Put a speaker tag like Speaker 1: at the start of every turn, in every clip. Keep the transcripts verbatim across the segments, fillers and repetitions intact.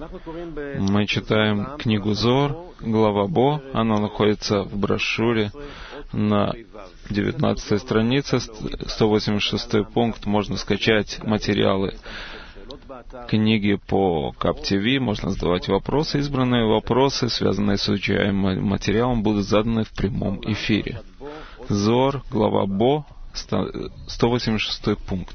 Speaker 1: Мы читаем книгу Зоар, глава Бо, она находится в брошюре на девятнадцатой странице, сто восемьдесят шестой пункт, можно скачать материалы книги по КапТВ, можно задавать вопросы. Избранные вопросы, связанные с изучаемым материалом, будут заданы в прямом эфире. Зоар, глава Бо, сто восемьдесят шестой пункт.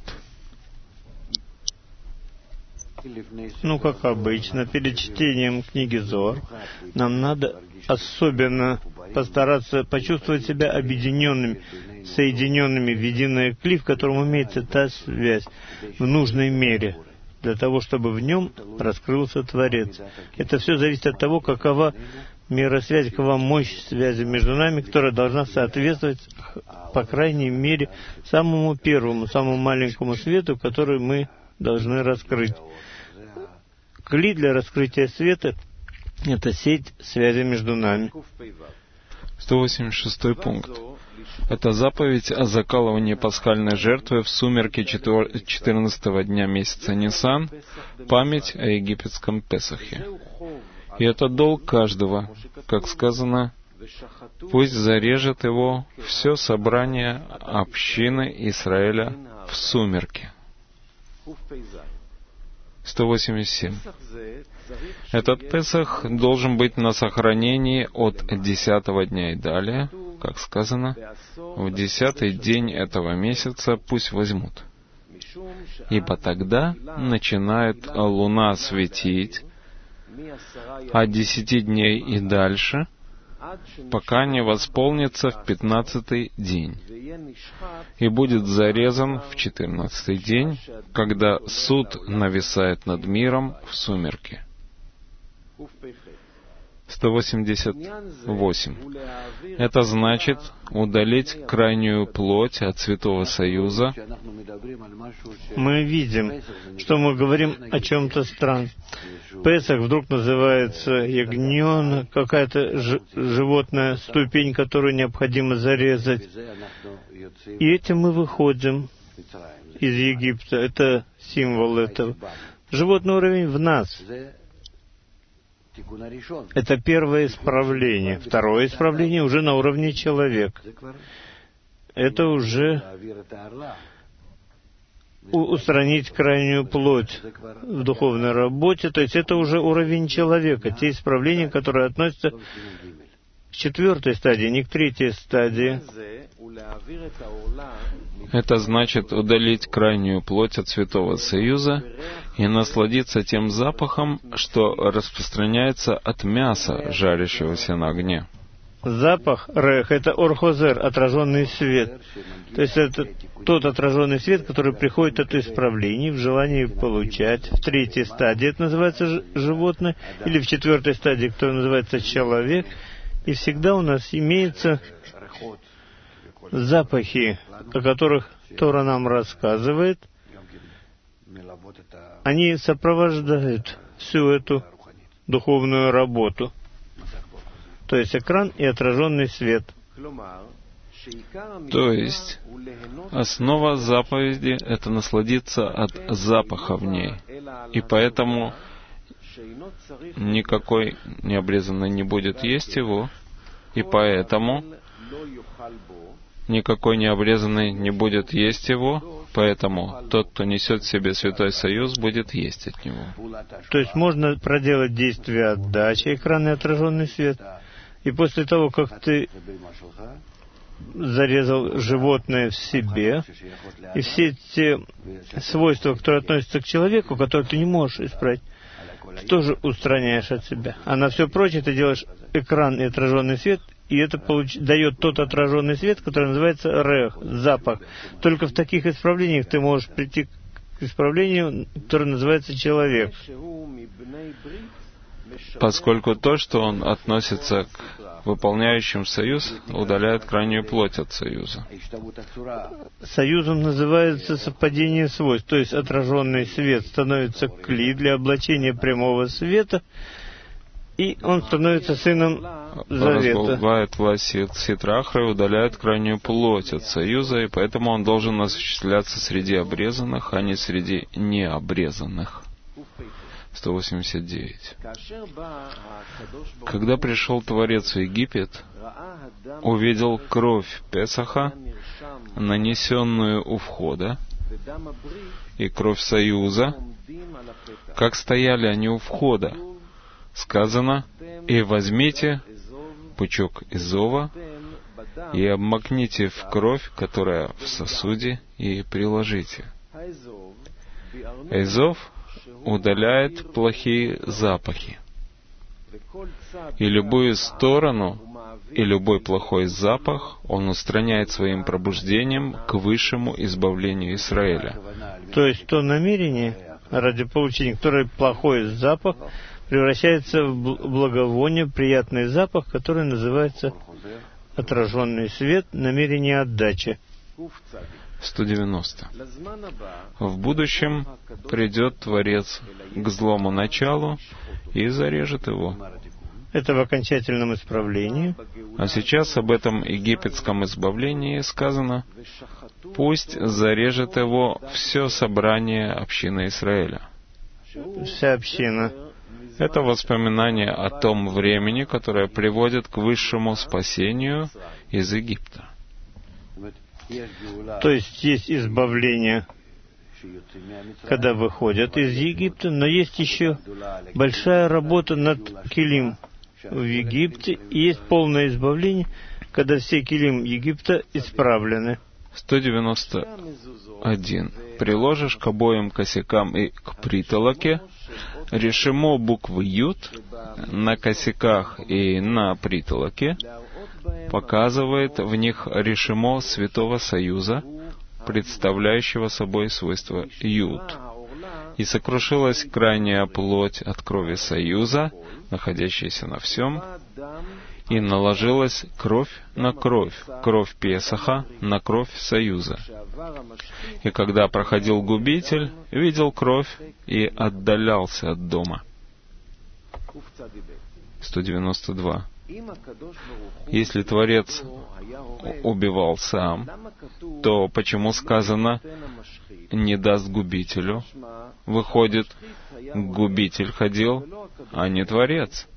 Speaker 2: Ну, как обычно, перед чтением книги Зоар нам надо особенно постараться почувствовать себя объединенными, соединенными в единое кли, в котором имеется та связь в нужной мере, для того, чтобы в нем раскрылся Творец. Это все зависит от того, какова мера связи, какова мощь связи между нами, которая должна соответствовать, по крайней мере, самому первому, самому маленькому свету, который мы должны раскрыть. Кли для раскрытия света — это сеть связи между нами.
Speaker 1: сто восемьдесят шестой пункт. Это заповедь о закалывании пасхальной жертвы в сумерки четырнадцатого дня месяца Нисан, память о египетском Песахе. И это долг каждого, как сказано, пусть зарежет его все собрание общины Израиля в сумерки. сто восемьдесят семь. Этот Песах должен быть на сохранении от десятого дня и далее, как сказано, в десятый день этого месяца пусть возьмут. Ибо тогда начинает луна светить от десяти дней и дальше, пока не восполнится в пятнадцатый день, и будет зарезан в четырнадцатый день, когда суд нависает над миром в сумерки. сто восемьдесят восемь. Это значит удалить крайнюю плоть от Святого Союза.
Speaker 2: Мы видим, что мы говорим о чем-то странном. Песах вдруг называется ягненок, какая-то ж- животная ступень, которую необходимо зарезать. И этим мы выходим из Египта. Это символ этого. Животный уровень в нас. Это первое исправление. Второе исправление уже на уровне человека. Это уже устранить крайнюю плоть в духовной работе. То есть это уже уровень человека. Те исправления, которые относятся к четвертой стадии, не к третьей стадии.
Speaker 1: Это значит удалить крайнюю плоть от Святого Союза и насладиться тем запахом, что распространяется от мяса, жарящегося на огне.
Speaker 2: Запах рех — это орхозер, отраженный свет. То есть это тот отраженный свет, который приходит от исправлений в желании получать. В третьей стадии это называется ж- животное, или в четвертой стадии, которая называется человек. И всегда у нас имеются запахи, о которых Тора нам рассказывает. Они сопровождают всю эту духовную работу. То есть экран и отраженный свет.
Speaker 1: То есть основа заповеди — это насладиться от запаха в ней. И поэтому никакой необрезанный не будет есть его, и поэтому никакой необрезанный не будет есть его, поэтому тот, кто несет в себе Святой Союз, будет есть от него.
Speaker 2: То есть можно проделать действие отдачи, экран и отраженный свет, и после того, как ты зарезал животное в себе, и все те свойства, которые относятся к человеку, которые ты не можешь исправить, ты тоже устраняешь от себя. А на все прочее ты делаешь экран и отраженный свет, и это получ... дает тот отраженный свет, который называется рех, запах. Только в таких исправлениях ты можешь прийти к исправлению, которое называется человек.
Speaker 1: Поскольку то, что он относится к выполняющим союз, удаляет крайнюю плоть от союза.
Speaker 2: Союзом называется совпадение свойств, то есть отраженный свет становится кли для облачения прямого света, и он становится сыном завета.
Speaker 1: Разбавляет власть Ситрахры, удаляет крайнюю плоть от союза, и поэтому он должен осуществляться среди обрезанных, а не среди необрезанных. сто восемьдесят девять. Когда пришел Творец в Египет, увидел кровь Песаха, нанесенную у входа, и кровь Союза, как стояли они у входа. Сказано: «И возьмите пучок изова, и обмакните в кровь, которая в сосуде, и приложите». Изов удаляет плохие запахи. И любую сторону, и любой плохой запах он устраняет своим пробуждением к высшему избавлению Израиля.
Speaker 2: То есть то намерение, ради получения которое плохой запах, превращается в благовоние, приятный запах, который называется отраженный свет, намерение отдачи.
Speaker 1: сто девяносто. В будущем придет Творец к злому началу и зарежет его.
Speaker 2: Это в окончательном исправлении.
Speaker 1: А сейчас об этом египетском избавлении сказано: «Пусть зарежет его все собрание общины Израиля».
Speaker 2: Вся община.
Speaker 1: Это воспоминание о том времени, которое приводит к высшему спасению из Египта.
Speaker 2: То есть есть избавление, когда выходят из Египта, но есть еще большая работа над килим в Египте, и есть полное избавление, когда все килим Египта исправлены.
Speaker 1: сто девяносто один. Приложишь к обоим косякам и к притолоке решимо буквы Ют на косяках и на притолоке, показывает в них решимо Святого Союза, представляющего собой свойство Ют. И сокрушилась крайняя плоть от крови Союза, находящаяся на всем, и наложилась кровь на кровь, кровь Песаха на кровь Союза. И когда проходил губитель, видел кровь и отдалялся от дома. сто девяносто два. Если Творец убивал сам, то почему сказано «не даст губителю»? Выходит, губитель ходил, а не Творец.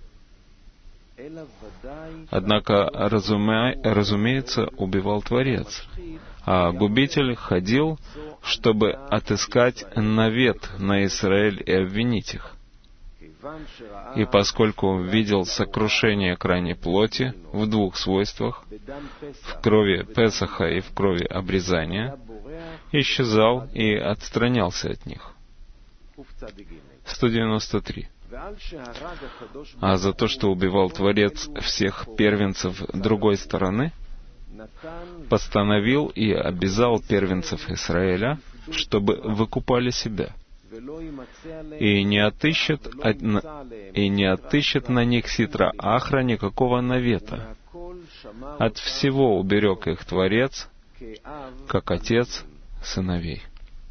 Speaker 1: Однако, разуме... разумеется, убивал Творец, а губитель ходил, чтобы отыскать навет на Израиль и обвинить их. И поскольку видел сокрушение крайней плоти в двух свойствах, в крови Песаха и в крови обрезания, исчезал и отстранялся от них. сто девяносто три. А за то, что убивал Творец всех первенцев другой стороны, постановил и обязал первенцев Израиля, чтобы выкупали себя, и не отыщет, и не отыщет на них ситра Ахра никакого навета. От всего уберег их Творец, как отец сыновей.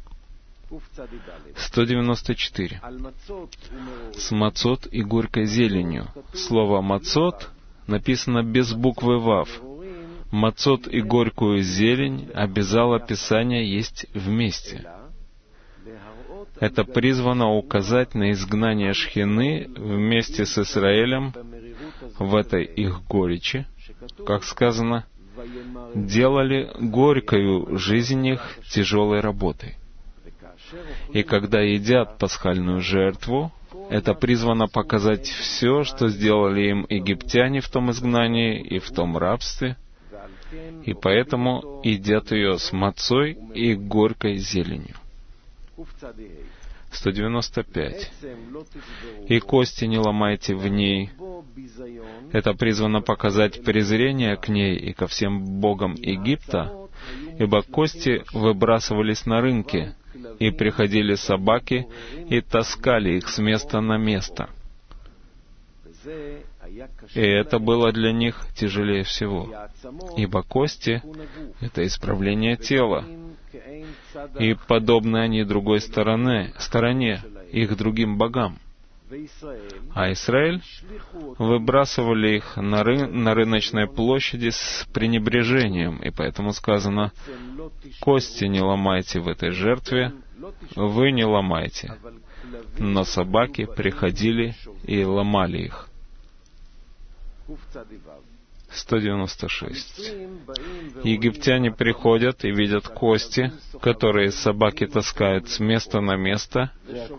Speaker 1: сто девяносто четыре. С мацот и горькой зеленью. Слово мацот написано без буквы вав. Мацот и горькую зелень обязало Писание есть вместе. Это призвано указать на изгнание Шхины вместе с Израилем в этой их горечи, как сказано, делали горькою жизнь их тяжелой работой. И когда едят пасхальную жертву, это призвано показать все, что сделали им египтяне в том изгнании и в том рабстве, и поэтому едят ее с мацой и горькой зеленью. сто девяносто пять. «И кости не ломайте в ней». Это призвано показать презрение к ней и ко всем богам Египта, ибо кости выбрасывались на рынке, и приходили собаки и таскали их с места на место. И это было для них тяжелее всего, ибо кости — это исправление тела, и подобны они другой стороне, стороне, их другим богам. А Израиль выбрасывали их на, ры, на рыночной площади с пренебрежением, и поэтому сказано: «Кости не ломайте в этой жертве, вы не ломайте. Но собаки приходили и ломали их. сто девяносто шесть. Египтяне приходят и видят кости, которые собаки таскают с места на место.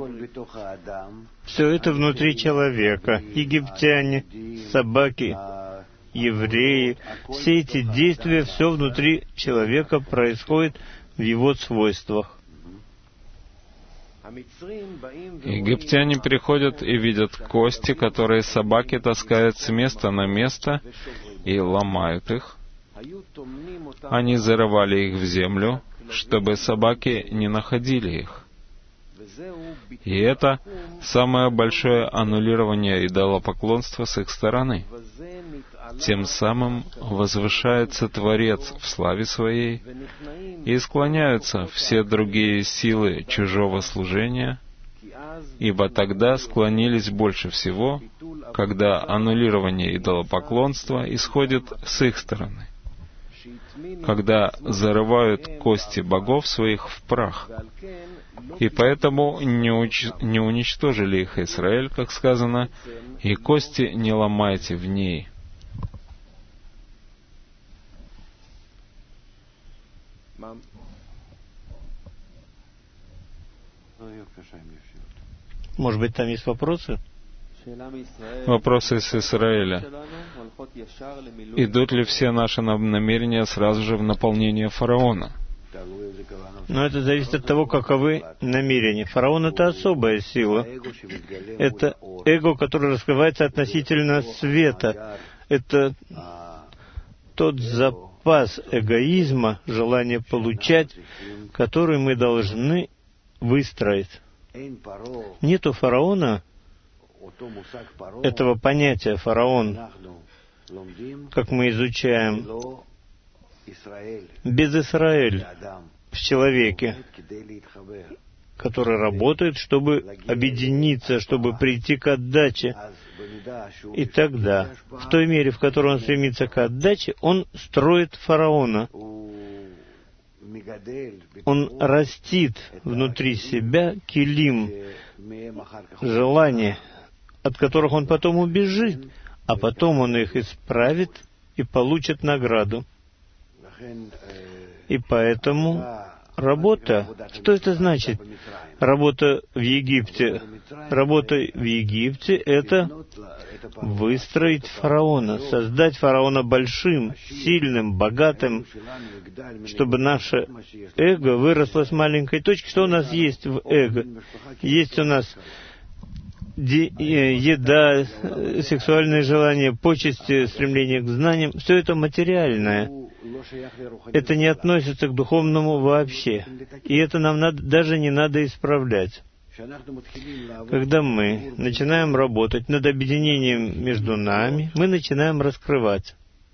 Speaker 2: Все это внутри человека. Египтяне, собаки, евреи. Все эти действия, все внутри человека происходит в его свойствах.
Speaker 1: Египтяне приходят и видят кости, которые собаки таскают с места на место и ломают их. Они зарывали их в землю, чтобы собаки не находили их. И это самое большое аннулирование идолопоклонства с их стороны. Тем самым возвышается Творец в славе Своей, и склоняются все другие силы чужого служения, ибо тогда склонились больше всего, когда аннулирование идолопоклонства исходит с их стороны, когда зарывают кости богов своих в прах. И поэтому не, уч... не уничтожили их Израиль, как сказано, и кости не ломайте в ней.
Speaker 2: Может быть, там есть вопросы?
Speaker 1: Вопросы с Израиля. Идут ли все наши намерения сразу же в наполнение фараона?
Speaker 2: Но это зависит от того, каковы намерения. Фараон — это особая сила. Это эго, которое раскрывается относительно света. Это тот запас эгоизма, желание получать, который мы должны выстроить. Нету фараона, этого понятия фараон, как мы изучаем, без Израиль в человеке, который работает, чтобы объединиться, чтобы прийти к отдаче. И тогда, в той мере, в которой он стремится к отдаче, он строит фараона. Он растит внутри себя килим, желания, от которых он потом убежит, а потом он их исправит и получит награду. И поэтому работа, что это значит? Работа в Египте. Работа в Египте — это выстроить фараона, создать фараона большим, сильным, богатым, чтобы наше эго выросло с маленькой точки. Что у нас есть в эго? Есть у нас еда, сексуальные желания, почести, стремление к знаниям. Все это материальное. Это не относится к духовному вообще. И это нам надо, даже не надо исправлять. Когда мы начинаем работать над объединением между нами, мы начинаем раскрывать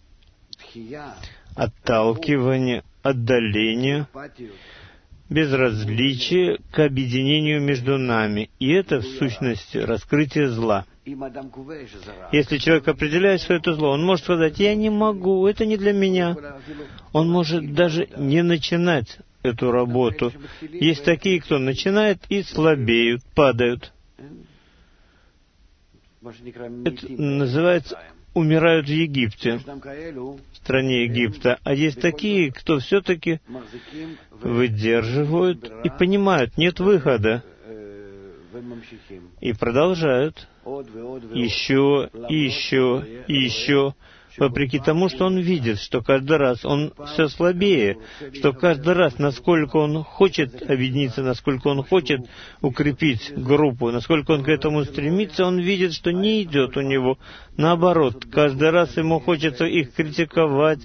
Speaker 2: отталкивание, отдаление, безразличие к объединению между нами. И это, в сущности, раскрытие зла. Если человек определяет, что это зло, он может сказать: «Я не могу, это не для меня». Он может даже не начинать эту работу. Есть такие, кто начинает и слабеют, падают. Это называется «умирают в Египте», в стране Египта. А есть такие, кто все-таки выдерживают и понимают, нет выхода, и продолжают еще, и еще, и еще, вопреки тому, что он видит, что каждый раз он все слабее, что каждый раз, насколько он хочет объединиться, насколько он хочет укрепить группу, насколько он к этому стремится, он видит, что не идет у него. Наоборот, каждый раз ему хочется их критиковать,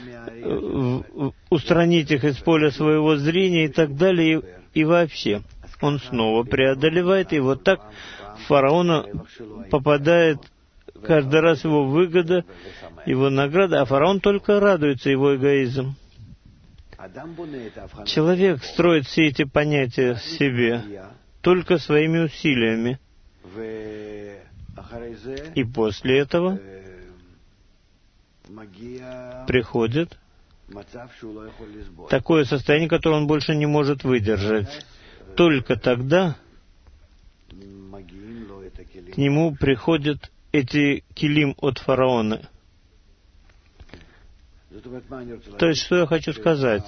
Speaker 2: устранить их из поля своего зрения и так далее, и, и вообще. Он снова преодолевает, и вот так фараона попадает каждый раз его выгода, его награда, а фараон только радуется его эгоизм. Человек строит все эти понятия в себе только своими усилиями. И после этого приходит такое состояние, которое он больше не может выдержать. только тогда к нему приходят эти килим от фараона. То есть, что я хочу сказать?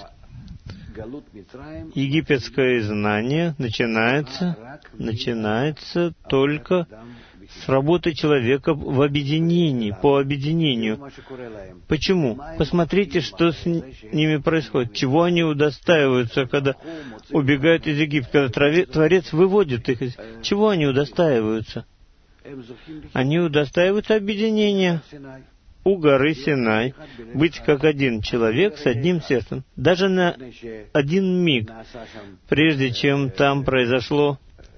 Speaker 2: Египетское изгнание начинается, начинается только с работы человека в объединении, по объединению. Почему? Посмотрите, что с ними происходит. Чего они удостаиваются, когда убегают из Египта, когда Творец выводит их из... Чего они удостаиваются? Они удостаиваются объединения у горы Синай, быть как один человек с одним сердцем. Даже на один миг, прежде чем там произошло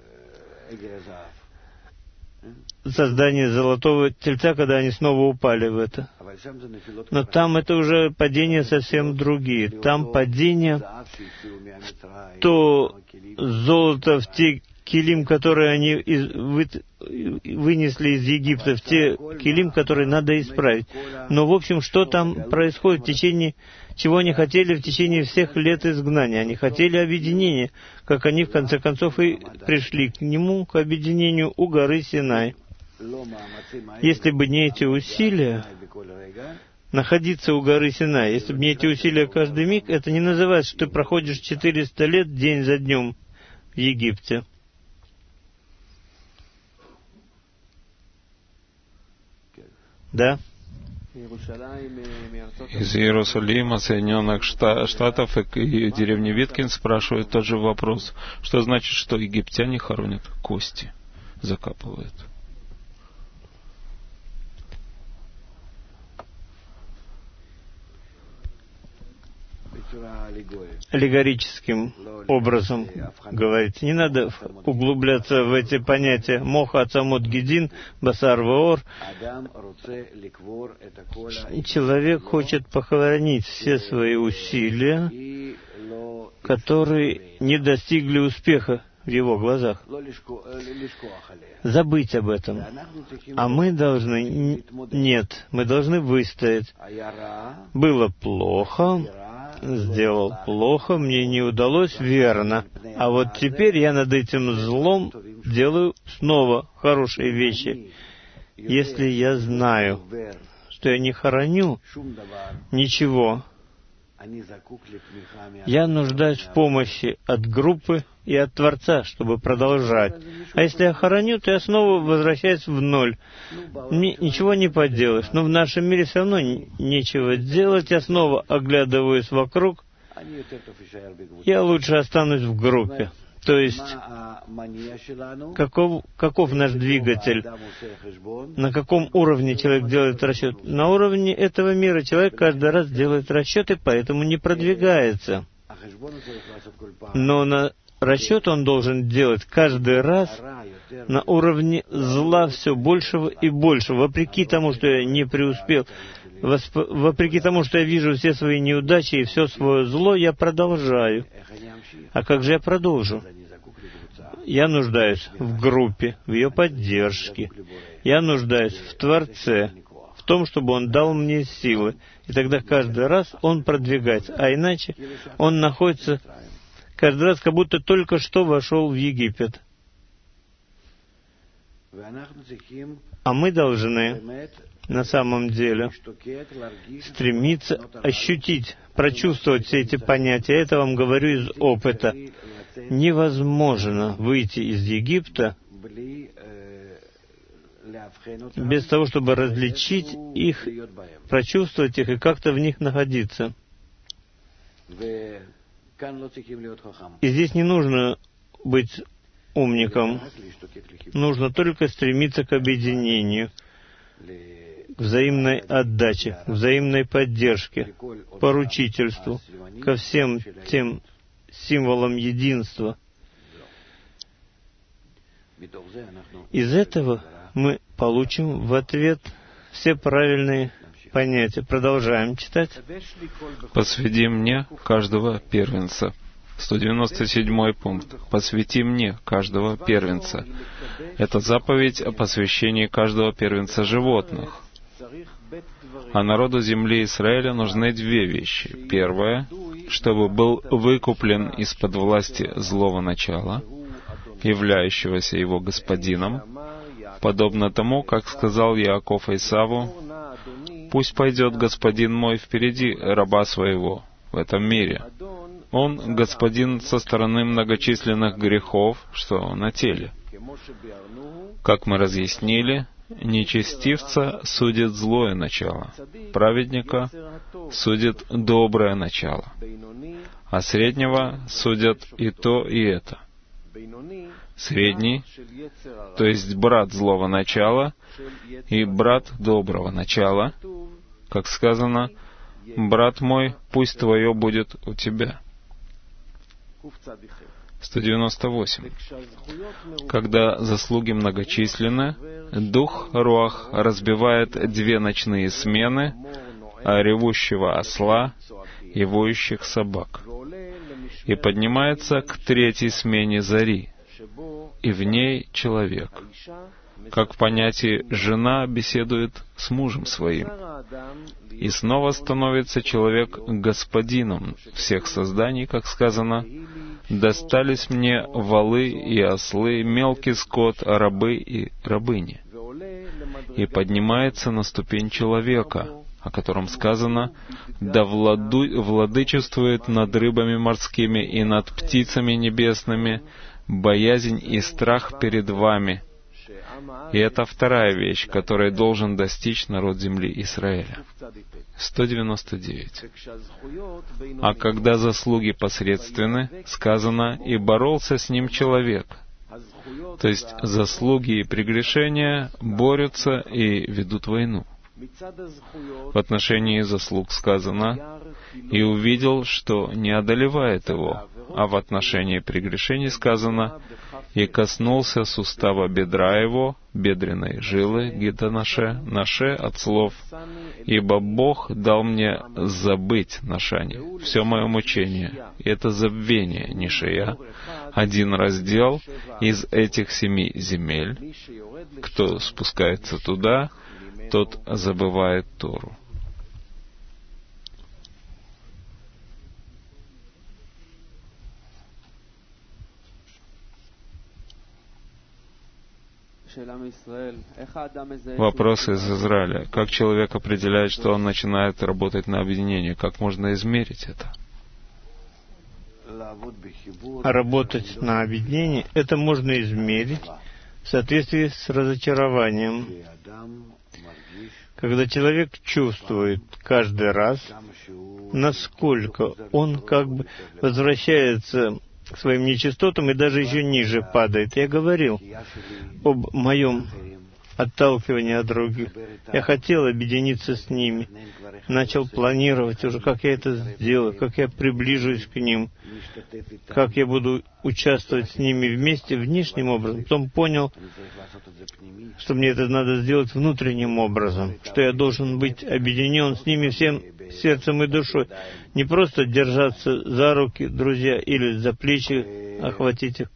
Speaker 2: создание золотого тельца, когда они снова упали в это. Но там это уже падения совсем другие. Там падение в то золото, в те килим, которые они из, вы, вынесли из Египта, в те килим, которые надо исправить. Но, в общем, что там происходит в течение, чего они хотели в течение всех лет изгнания? Они хотели объединения, как они, в конце концов, и пришли к нему, к объединению у горы Синай. Если бы не эти усилия, находиться у горы Синай, если бы не эти усилия каждый миг, это не называется, что ты проходишь четыреста лет день за днем в Египте. Да?
Speaker 1: Из Иерусалима, Соединенных Штатов и деревни Виткин спрашивают тот же вопрос. Что значит, что египтяне хоронят кости, закапывают?
Speaker 2: Аллегорическим образом говорится. Не надо углубляться в эти понятия. Моха, Ацамот, Гедин, Басар, Ваор. Человек хочет похоронить все свои усилия, которые не достигли успеха в его глазах. Забыть об этом. А мы должны... Нет, мы должны выстоять. Было плохо, сделал плохо, мне не удалось, верно. А вот теперь я над этим злом делаю снова хорошие вещи. Если я знаю, что я не хороню ничего, я нуждаюсь в помощи от группы и от Творца, чтобы продолжать. А если я хороню, то я снова возвращаюсь в ноль. Мне ничего не поделаешь. Но в нашем мире все равно нечего делать. Я снова оглядываюсь вокруг. Я лучше останусь в группе. То есть, каков, каков наш двигатель? На каком уровне человек делает расчет? На уровне этого мира человек каждый раз делает расчеты, поэтому не продвигается. Но на расчет он должен делать каждый раз на уровне зла все большего и большего, вопреки тому, что я не преуспел. Вопреки тому, что я вижу все свои неудачи и все свое зло, я продолжаю. А как же я продолжу? Я нуждаюсь в группе, в ее поддержке. Я нуждаюсь в Творце, в том, чтобы Он дал мне силы. И тогда каждый раз Он продвигается. А иначе Он находится каждый раз, как будто только что вошел в Египет. А мы должны на самом деле стремиться ощутить, прочувствовать все эти понятия. Это вам говорю из опыта. Невозможно выйти из Египта без того, чтобы различить их, прочувствовать их и как-то в них находиться. И здесь не нужно быть умником. Нужно только стремиться к объединению, к взаимной отдаче, к взаимной поддержке, поручительству, ко всем тем символам единства. Из этого мы получим в ответ все правильные понятия. Продолжаем читать.
Speaker 1: «Посвяти мне каждого первенца». сто девяносто седьмой пункт. «Посвяти мне каждого первенца». Это заповедь о посвящении каждого первенца животных. А народу земли Израиля нужны две вещи. Первое чтобы был выкуплен из-под власти злого начала, являющегося его господином, подобно тому, как сказал Яаков Исаву: «Пусть пойдет господин мой впереди раба своего в этом мире. Он господин со стороны многочисленных грехов, что на теле». Как мы разъяснили, нечестивца судит злое начало, праведника судит доброе начало, а среднего судят и то, и это. Средний, то есть брат злого начала и брат доброго начала, как сказано: «Брат мой, пусть твое будет у тебя». сто девяносто восемь. Когда заслуги многочисленны, дух Руах разбивает две ночные смены ревущего осла и воющих собак и поднимается к третьей смене зари, и в ней человек, как в понятии «жена беседует с мужем своим», и снова становится человек господином всех созданий, как сказано: «Достались мне валы и ослы, мелкий скот, рабы и рабыни», и поднимается на ступень человека, о котором сказано: «Да владу, владычествует над рыбами морскими и над птицами небесными, боязнь и страх перед вами». И это вторая вещь, которой должен достичь народ земли Израиля. сто девяносто девять. А когда заслуги посредственны, сказано: «И боролся с ним человек». То есть заслуги и прегрешения борются и ведут войну. В отношении заслуг сказано: «И увидел, что не одолевает его», а в отношении прегрешений сказано: «И коснулся сустава бедра его, бедренной жилы, гидонаше, наше от слов, ибо Бог дал мне забыть ношание, все мое мучение». И это забвение, нишея, один раздел из этих семи земель. Кто спускается туда, тот забывает Тору. Вопрос из Израиля. Как человек определяет, что он начинает работать на объединение? Как можно измерить это?
Speaker 2: Работать на объединение — это можно измерить в соответствии с разочарованием. Когда человек чувствует каждый раз, насколько он как бы возвращается к своим нечистотам и даже еще ниже падает. Я говорил об моем отталкивании от других. Я хотел объединиться с ними. Начал планировать уже, как я это сделаю, как я приближусь к ним, как я буду участвовать с ними вместе внешним образом. Потом понял, что мне это надо сделать внутренним образом, что я должен быть объединен с ними всем сердцем и душой. Не просто держаться за руки, друзья, или за плечи, охватить их.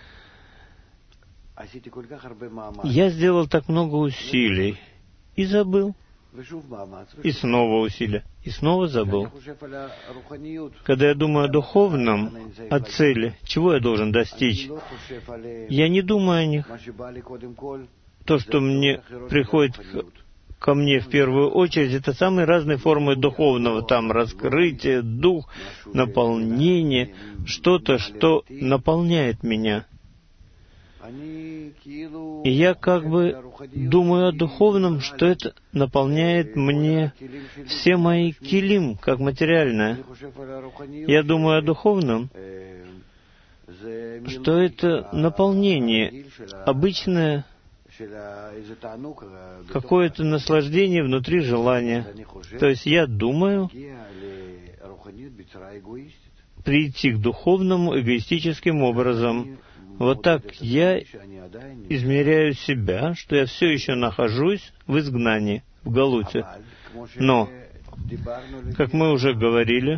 Speaker 2: Я сделал так много усилий и забыл. И снова усилия. И снова забыл. Когда я думаю о духовном, о цели, чего я должен достичь, я не думаю о них. То, что мне приходит ко мне в первую очередь, это самые разные формы духовного. Там раскрытие, дух, наполнение, что-то, что наполняет меня. И я как бы думаю о духовном, что это наполняет мне все мои килим, как материальное. Я думаю о духовном, что это наполнение, обычное какое-то наслаждение внутри желания. То есть я думаю прийти к духовному эгоистическим образом. Вот так я измеряю себя, что я все еще нахожусь в изгнании, в Галуте. Но, как мы уже говорили,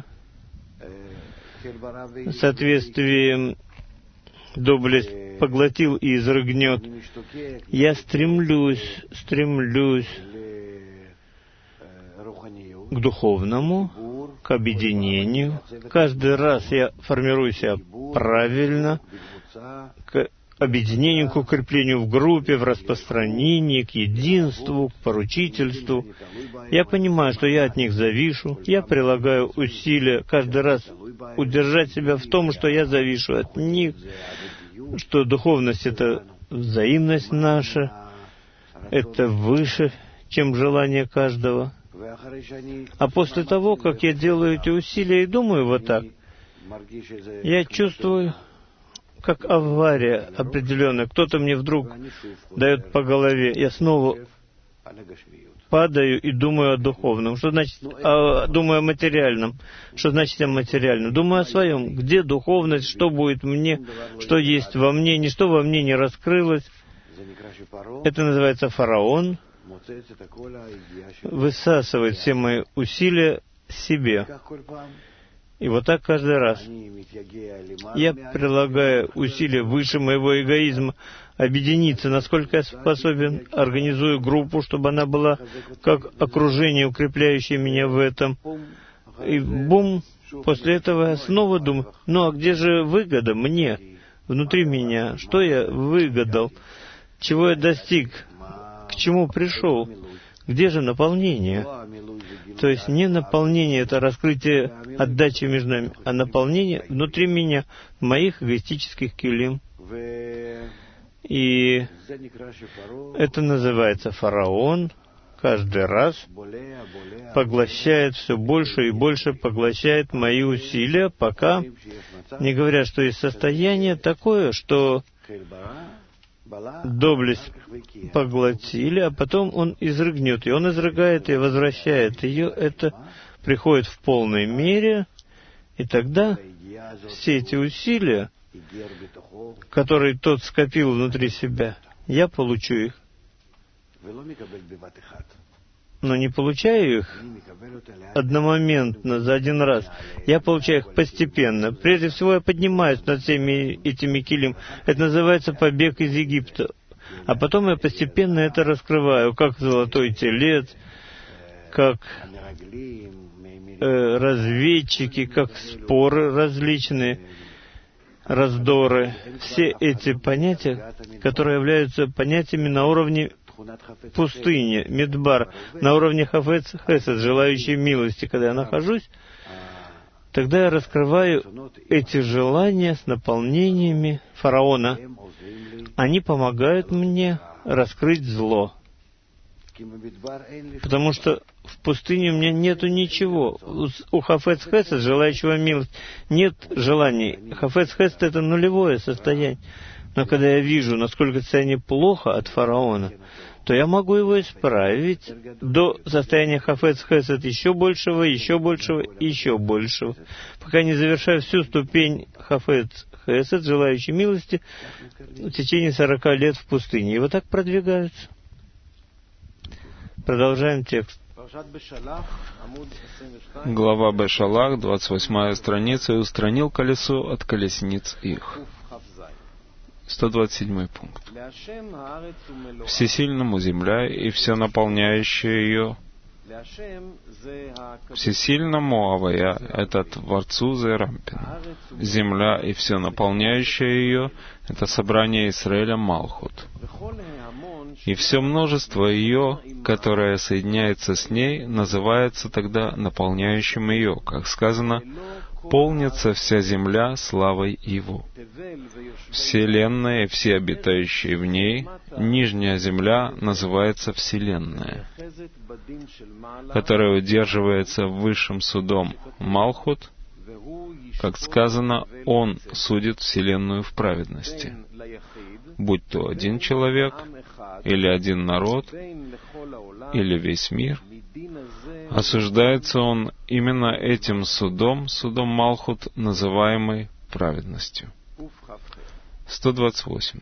Speaker 2: в соответствии доблесть поглотил и изрыгнет, я стремлюсь, стремлюсь к духовному, к объединению. Каждый раз я формирую себя правильно, к объединению, к укреплению в группе, в распространении, к единству, к поручительству. Я понимаю, что я от них завишу. Я прилагаю усилия каждый раз удержать себя в том, что я завишу от них, что духовность — это взаимность наша, это выше, чем желание каждого. А после того, как я делаю эти усилия и думаю вот так, я чувствую, как авария определенная. Кто-то мне вдруг дает по голове. Я снова падаю и думаю о духовном. Что значит, а, думаю о материальном. Что значит о материальном? Думаю о своем. Где духовность, что будет мне, что есть во мне, ничто во мне не раскрылось. Это называется фараон. Высасывает все мои усилия себе. И вот так каждый раз. Я прилагаю усилия выше моего эгоизма, объединиться, насколько я способен, организую группу, чтобы она была как окружение, укрепляющее меня в этом. И бум, после этого я снова думаю, ну а где же выгода мне, внутри меня? Что я выгадал? Чего я достиг? К чему пришел? Где же наполнение? То есть не наполнение — это раскрытие отдачи между нами, а наполнение внутри меня, моих эгоистических килим. И это называется фараон. Каждый раз поглощает все больше и больше, поглощает мои усилия, пока не говорят, что есть состояние такое, что доблесть поглотили, а потом он изрыгнет. И он изрыгает и возвращает ее. Это приходит в полной мере. И тогда все эти усилия, которые тот скопил внутри себя, я получу их. Но не получаю их одномоментно, за один раз. Я получаю их постепенно. Прежде всего, я поднимаюсь над всеми этими килим. Это называется побег из Египта. А потом я постепенно это раскрываю, как золотой телец, как э, разведчики, как споры различные, раздоры. Все эти понятия, которые являются понятиями на уровне пустыни, Мидбар, на уровне Хафец Хесед, желающей милости. Когда я нахожусь, тогда я раскрываю эти желания с наполнениями фараона. Они помогают мне раскрыть зло. Потому что в пустыне у меня нету ничего. У Хафец Хесед, желающего милость, нет желаний. Хафец Хесед — это нулевое состояние. Но когда я вижу, насколько состояние плохо от фараона, то я могу его исправить до состояния Хафец Хесед еще большего, еще большего, еще большего, пока не завершаю всю ступень Хафец Хесед, желающей милости, в течение сорока лет в пустыне. И вот так продвигаются. Продолжаем текст.
Speaker 1: Глава Бешалах, двадцать восьмая страница. «И устранил колесо от колесниц их». сто двадцать седьмой пункт. Всесильному земля и все наполняющее ее. Всесильному Авая — это Творцу Зерампин. Земля и все наполняющее ее — это собрание Исраэля Малхут. И все множество ее, которое соединяется с ней, называется тогда наполняющим ее, как сказано, полнится вся земля славой Его. Вселенная и все обитающие в ней, нижняя земля называется Вселенная, которая удерживается высшим судом Малхут, как сказано, Он судит Вселенную в праведности. Будь то один человек, или один народ, или весь мир, осуждается он именно этим судом, судом Малхут, называемый праведностью. сто двадцать восемь.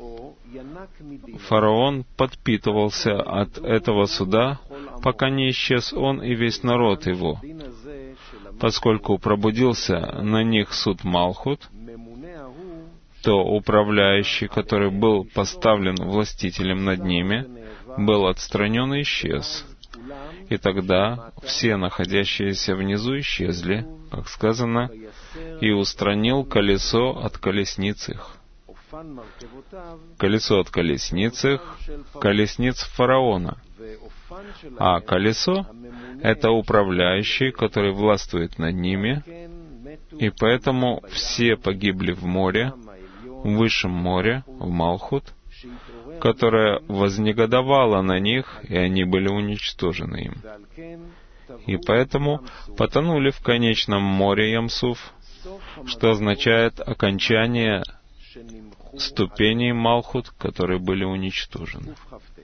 Speaker 1: Фараон подпитывался от этого суда, пока не исчез он и весь народ его. Поскольку пробудился на них суд Малхут, то управляющий, который был поставлен властителем над ними, был отстранен и исчез. И тогда все находящиеся внизу исчезли, как сказано, и устранил колесо от колесниц их. Колесо от колесниц их, колесниц фараона. А колесо — это управляющий, который властвует над ними, и поэтому все погибли в море, в высшем море, в Малхут, которое вознегодовало на них, и они были уничтожены им. И поэтому потонули в конечном море Ямсуф, что означает окончание ступеней Малхут, которые были уничтожены.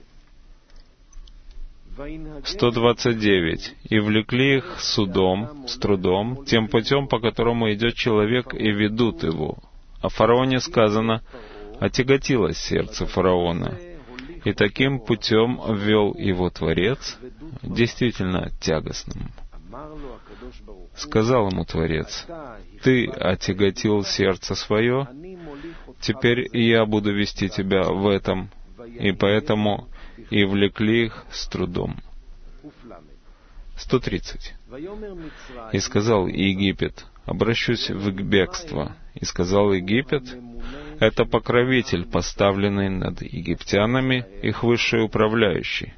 Speaker 1: сто двадцать девять. «И влекли их судом, с трудом, тем путем, по которому идет человек, и ведут его». О фараоне сказано: «Отяготилось сердце фараона». И таким путем ввел его Творец, действительно тягостным. Сказал ему Творец: «Ты отяготил сердце свое, теперь и я буду вести тебя в этом». И поэтому и влекли их с трудом. сто тридцать. «И сказал Египет: обращусь в бегство. И сказал Египет: это покровитель, поставленный над египтянами, их высший управляющий.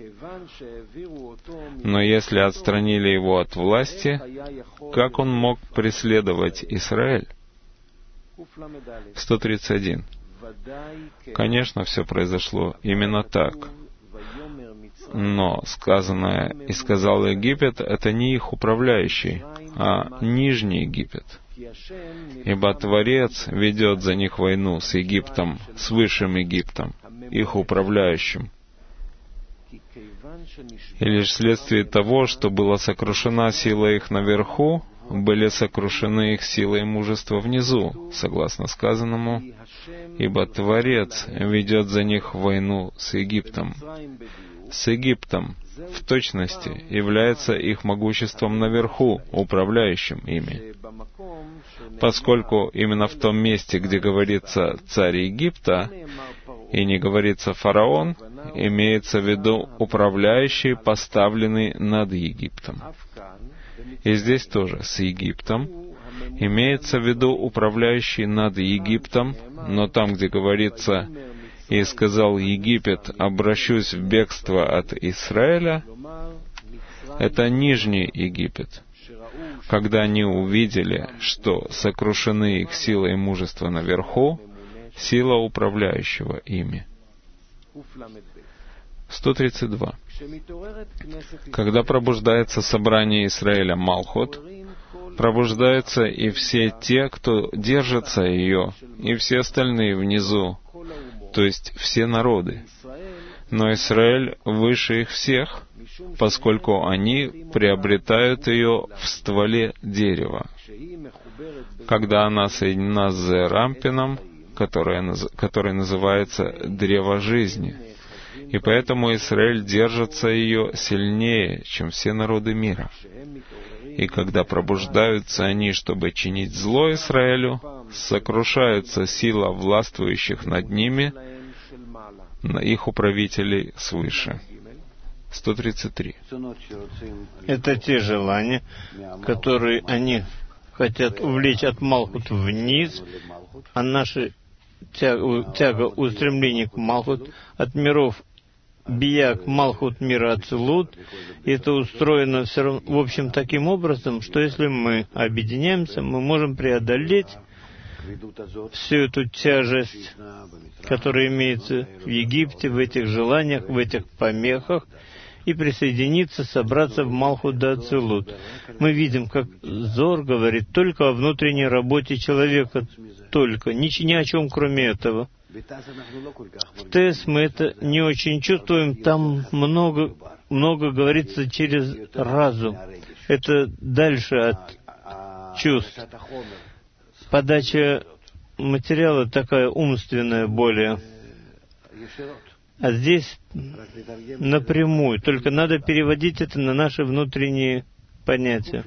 Speaker 1: Но если отстранили его от власти, как он мог преследовать Израиль?» сто тридцать один. Конечно, все произошло именно так. Но сказанное «и сказал Египет» — это не их управляющий, а Нижний Египет. Ибо Творец ведет за них войну с Египтом, с Высшим Египтом, их управляющим. И лишь вследствие того, что была сокрушена сила их наверху, были сокрушены их сила и мужество внизу, согласно сказанному, ибо Творец ведет за них войну с Египтом. С Египтом, в точности, является их могуществом наверху, управляющим ими. Поскольку именно в том месте, где говорится «царь Египта», и не говорится «фараон», имеется в виду управляющий, поставленный над Египтом. И здесь тоже с Египтом имеется в виду управляющий над Египтом, но там, где говорится «И сказал Египет: обращусь в бегство от Израиля», это Нижний Египет. Когда они увидели, что сокрушены их сила и мужество наверху, сила управляющего ими. сто тридцать два. Когда пробуждается собрание Израиля Малхут, пробуждаются и все те, кто держится ее, и все остальные внизу, то есть все народы. Но Израиль выше их всех, поскольку они приобретают ее в стволе дерева. Когда она соединена с Зерампином, которое, которое называется древо жизни. И поэтому Израиль держится ее сильнее, чем все народы мира. И когда пробуждаются они, чтобы чинить зло Израилю, сокрушается сила властвующих над ними, на их управителей свыше. сто тридцать три.
Speaker 2: Это те желания, которые они хотят увлечь от Малхут вниз, а наша тяга, тяга устремление к Малхут от миров Бия к Малхут мира Ацилут, и это устроено все равно, в общем, таким образом, что если мы объединяемся, мы можем преодолеть всю эту тяжесть, которая имеется в Египте, в этих желаниях, в этих помехах, и присоединиться, собраться в Малхут да Ацилут. Мы видим, как Зор говорит только о внутренней работе человека, только, ни, ни о чем кроме этого. В Тес мы это не очень чувствуем, там много, много говорится через разум. Это дальше от чувств. Подача материала такая умственная более. А здесь напрямую. Только надо переводить это на наши внутренние понятия.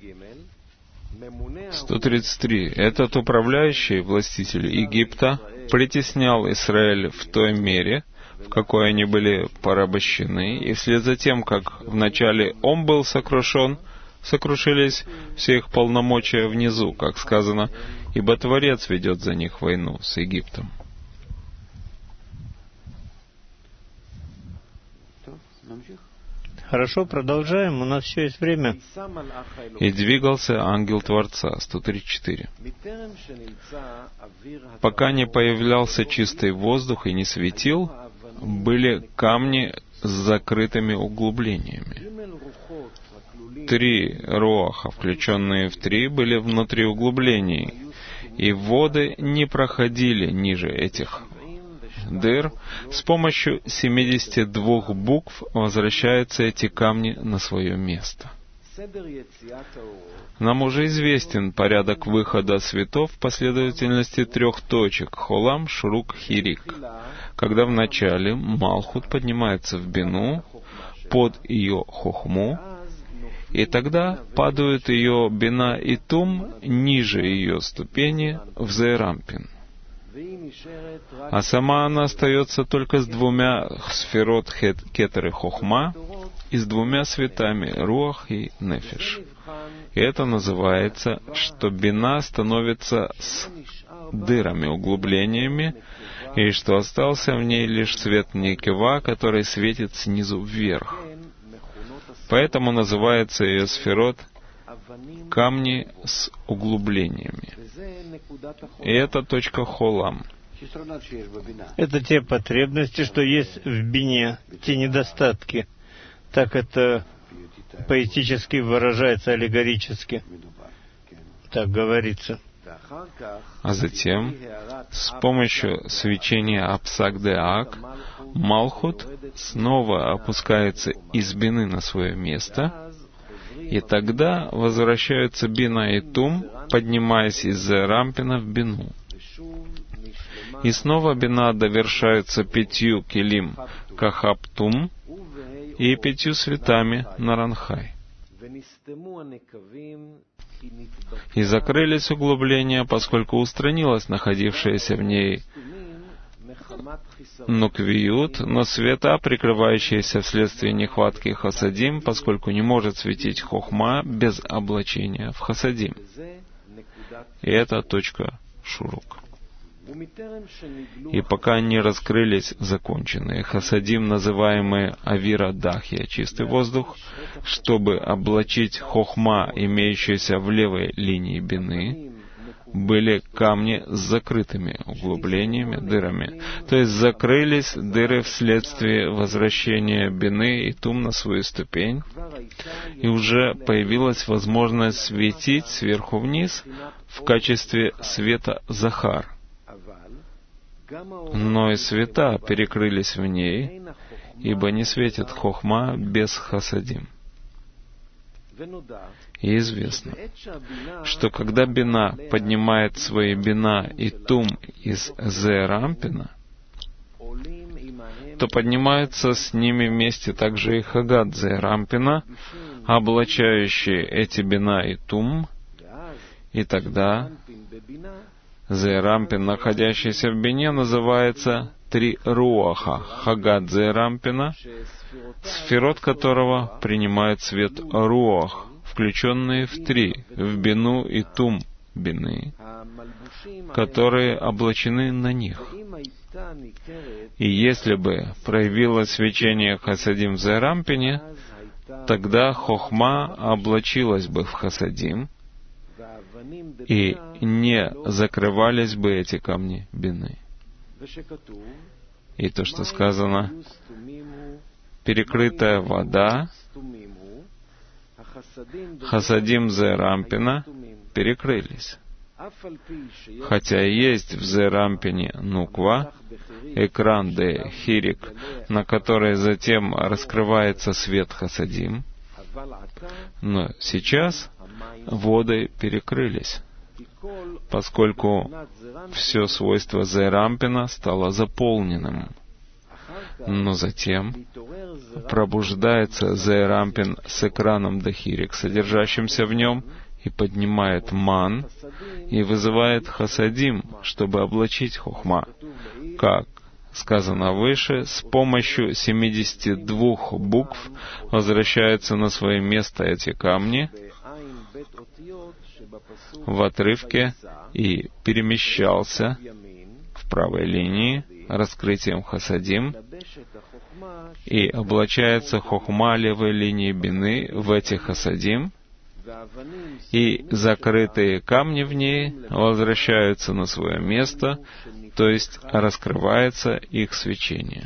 Speaker 1: сто тридцать три. Этот управляющий, властитель Египта, притеснял Израиль в той мере, в какой они были порабощены, и вслед за тем, как вначале он был сокрушен, сокрушились все их полномочия внизу, как сказано, ибо Творец ведет за них войну с Египтом.
Speaker 2: Хорошо, продолжаем, у нас еще есть время.
Speaker 1: «И двигался ангел Творца», сто тридцать четыре. «Пока не появлялся чистый воздух и не светил, были камни с закрытыми углублениями. Три руаха, включенные в три, были внутри углублений, и воды не проходили ниже этих дыр. С помощью семидесяти двух букв возвращаются эти камни на свое место». Нам уже известен порядок выхода светов в последовательности трех точек — Холам, Шрук, Хирик, когда вначале Малхут поднимается в Бину под ее Хохму, и тогда падают ее Бина и Тум ниже ее ступени в Зеэрампин. А сама она остается только с двумя сферот Кетер и Хохма и с двумя светами Руах и Нефеш. И это называется, что Бина становится с дырами, углублениями, и что остался в ней лишь свет Некева, который светит снизу вверх. Поэтому называется ее сферот камни с углублениями. И это точка Холам.
Speaker 2: Это те потребности, что есть в Бине, те недостатки. Так это поэтически выражается, аллегорически. Так говорится.
Speaker 1: А затем, с помощью свечения Апсак-де-Ак, Малхут снова опускается из Бины на свое место, и тогда возвращаются Бина и Тум, поднимаясь из Рампина в Бину. И снова Бина довершаются пятью Келим Кахаптум и пятью светами Наранхай. И закрылись углубления, поскольку устранилась находившаяся в ней Нуквиют, но света, прикрывающиеся вследствие нехватки Хасадим, поскольку не может светить Хохма без облачения в Хасадим. И это точка Шурук. И пока не раскрылись законченные Хасадим, называемые Авира Дахия, чистый воздух, чтобы облачить Хохма, имеющуюся в левой линии Бины, были камни с закрытыми углублениями, дырами. То есть закрылись дыры вследствие возвращения Бины и Тум на свою ступень, и уже появилась возможность светить сверху вниз в качестве света Захар. Но и света перекрылись в ней, ибо не светит Хохма без Хасадим. И известно, что когда Бина поднимает свои Бина и Тум из Зеэрампина, то поднимается с ними вместе также и Хагат Зеэрампина, облачающие эти Бина и Тум, и тогда Зеэрампин, находящийся в Бине, называется три Руаха Хагат Зеэрампина, сферот которого принимает свет Руах, включенные в три, в Бину и Тум Бины, которые облачены на них. И если бы проявилось свечение Хасадим в Зеэрампине, тогда Хохма облачилась бы в Хасадим, и не закрывались бы эти камни Бины. И то, что сказано, перекрытая вода, Хасадим Зеэрампина перекрылись. Хотя есть в Зеэрампине Нуква, экран де Хирик, на который затем раскрывается свет Хасадим, но сейчас воды перекрылись, поскольку все свойство Зеэрампина стало заполненным. Но затем пробуждается Зеэрампин с экраном Дахирик, содержащимся в нем, и поднимает ман, и вызывает Хасадим, чтобы облачить Хохма, как сказано выше, с помощью семидесяти двух букв возвращаются на свое место эти камни в отрывке и перемещался в правой линии раскрытием хасадим, и облачается хохма левой линии бины в эти хасадим, и закрытые камни в ней возвращаются на свое место, то есть раскрывается их свечение.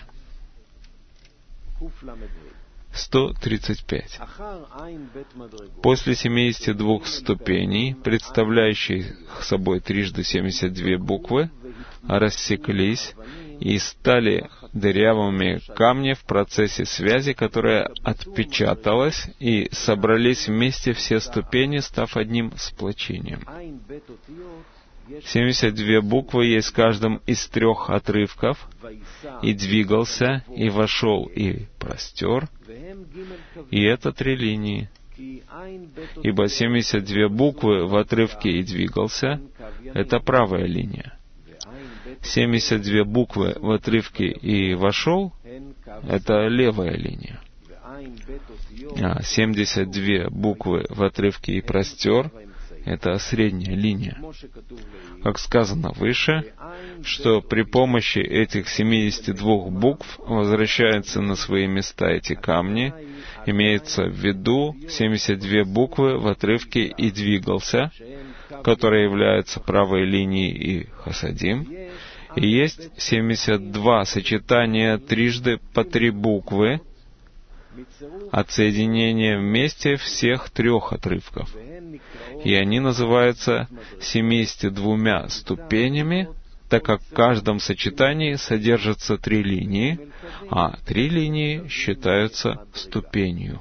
Speaker 1: сто тридцать пять. После семидесяти двух ступеней, представляющих собой трижды семьдесят две буквы, рассеклись и стали дырявыми камни в процессе связи, которая отпечаталась, и собрались вместе все ступени, став одним сплочением. семьдесят две буквы есть в каждом из трех отрывков, и двигался, и вошел, и простер, и это три линии. Ибо семьдесят две буквы в отрывке и двигался — это правая линия. семьдесят две буквы в отрывке и вошел — это левая линия. А семьдесят две буквы в отрывке и простер — это средняя линия. Как сказано выше, что при помощи этих семидесяти двух букв возвращаются на свои места эти камни, имеется в виду семьдесят две буквы в отрывке и двигался, которые являются правой линией и хасадим, и есть семьдесят два сочетания трижды по три буквы от соединения вместе всех трех отрывков. И они называются семьюдесятью двумя ступенями, так как в каждом сочетании содержатся три линии, а три линии считаются ступенью.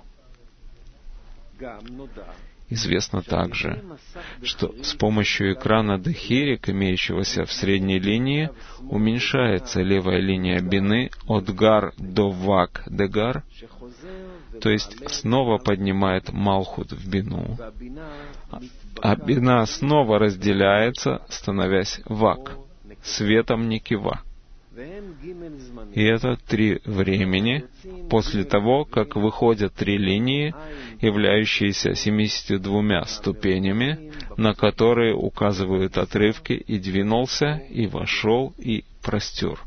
Speaker 1: Известно также, что с помощью экрана Дехирик, имеющегося в средней линии, уменьшается левая линия бины от гар до вак дегар, то есть снова поднимает малхут в бину, а бина снова разделяется, становясь вак, светом Никива. И это три времени после того, как выходят три линии, являющиеся семьюдесятью двумя ступенями, на которые указывают отрывки «и двинулся», «и вошел», «и простер».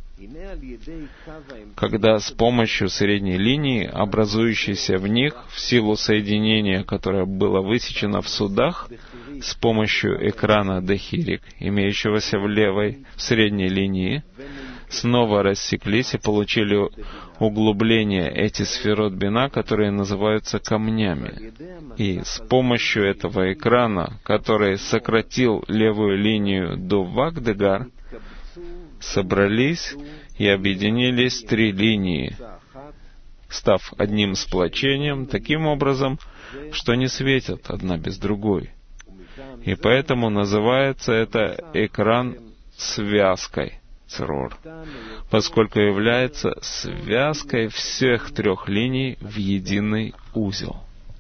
Speaker 1: Когда с помощью средней линии, образующейся в них в силу соединения, которое было высечено в судах, с помощью экрана Дехирик, имеющегося в левой, в средней линии, снова рассеклись и получили углубление эти сферот бина, которые называются камнями. И с помощью этого экрана, который сократил левую линию до вагдегар, собрались и объединились три линии, став одним сплочением, таким образом, что не светят одна без другой. И поэтому называется это экран связкой, црор, поскольку является связкой всех трех линий в единый узел.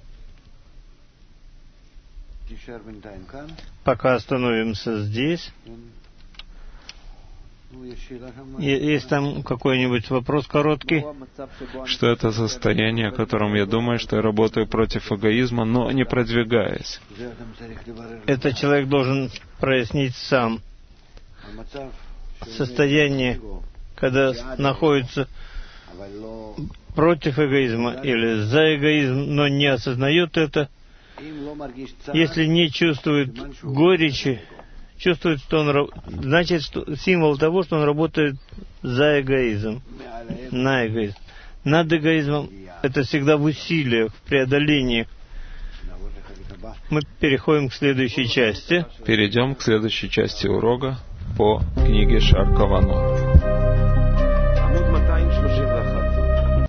Speaker 2: Пока остановимся здесь. Есть там какой-нибудь вопрос короткий?
Speaker 1: Что это состояние, о котором я думаю, что я работаю против эгоизма, но не продвигаясь?
Speaker 2: Это человек должен прояснить сам. Состояние, когда находится против эгоизма или за эгоизм, но не осознает это, если не чувствует горечи, чувствует, что он, значит, что символ того, что он работает за эгоизм, на эгоизм. Над эгоизмом это всегда в усилиях, в преодолении. Мы переходим к следующей части.
Speaker 1: Перейдем к следующей части урока по книге Шар Каванот.